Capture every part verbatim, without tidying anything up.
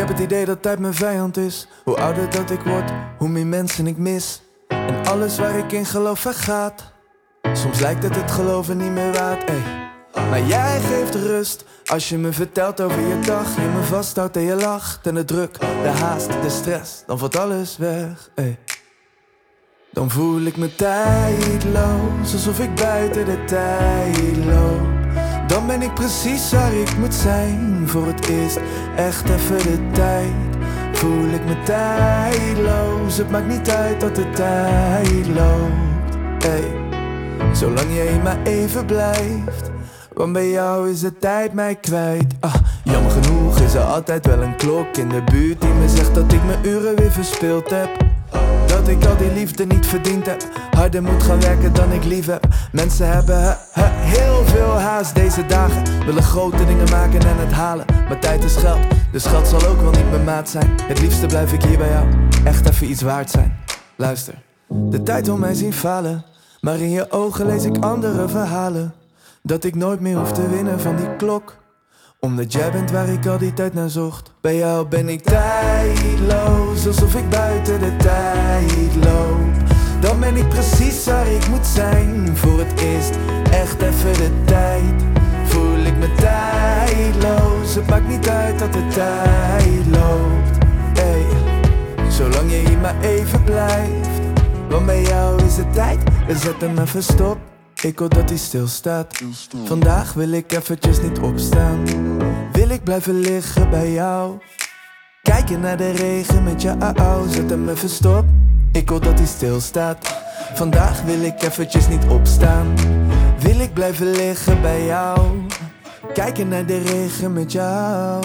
heb het idee dat tijd mijn vijand is. Hoe ouder dat ik word, hoe meer mensen ik mis. En alles waar ik in geloof vergaat. Soms lijkt het het geloven niet meer waard, ey. Maar jij geeft rust als je me vertelt over je dag. Je me vasthoudt en je lacht. En de druk, de haast, de stress, dan valt alles weg, ey. Dan voel ik me tijdloos, alsof ik buiten de tijd loop. Dan ben ik precies waar ik moet zijn. Voor het eerst echt even de tijd. Voel ik me tijdloos, het maakt niet uit dat de tijd loopt, ey. Zolang jij maar even blijft, want bij jou is de tijd mij kwijt. Ah, jammer genoeg is er altijd wel een klok in de buurt die me zegt dat ik mijn uren weer verspild heb. Dat ik al die liefde niet verdiend heb. Harder moet gaan werken dan ik lief heb. Mensen hebben he, he, heel veel haast deze dagen. Willen grote dingen maken en het halen. Maar tijd is geld, dus geld zal ook wel niet mijn maat zijn. Het liefste blijf ik hier bij jou, echt even iets waard zijn. Luister, de tijd wil mij zien falen. Maar in je ogen lees ik andere verhalen. Dat ik nooit meer hoef te winnen van die klok. Omdat jij bent waar ik al die tijd naar zocht. Bij jou ben ik tijdloos, alsof ik buiten de tijd loop. Dan ben ik precies waar ik moet zijn. Voor het eerst echt even de tijd. Voel ik me tijdloos, het maakt niet uit dat de tijd loopt, ey. Zolang je hier maar even blijft, want bij jou is de tijd, we zetten hem even stop. Ik hoor dat hij stilstaat. Vandaag wil ik eventjes niet opstaan. Wil ik blijven liggen bij jou. Kijken naar de regen met jou, zet hem even stop. Ik hoor dat hij stilstaat. Vandaag wil ik eventjes niet opstaan. Wil ik blijven liggen bij jou. Kijken naar de regen met jou.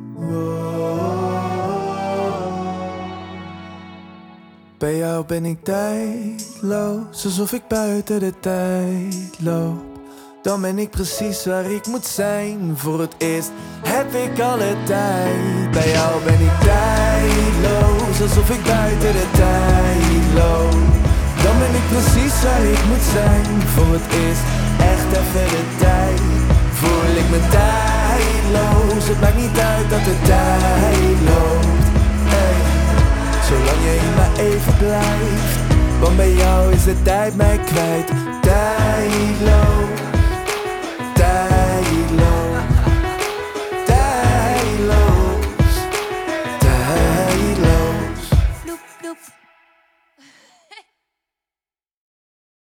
Bij jou ben ik tijdloos, alsof ik buiten de tijd loop. Dan ben ik precies waar ik moet zijn. Voor het eerst heb ik alle tijd. Bij jou ben ik tijdloos, alsof ik buiten de tijd loop. Dan ben ik precies waar ik moet zijn. Voor het eerst echt even de tijd. Voel ik me tijdloos, het maakt niet uit dat de tijd loopt, hey. Zolang je hier maar even blijft, want bij jou is de tijd mij kwijt. Tijdloos.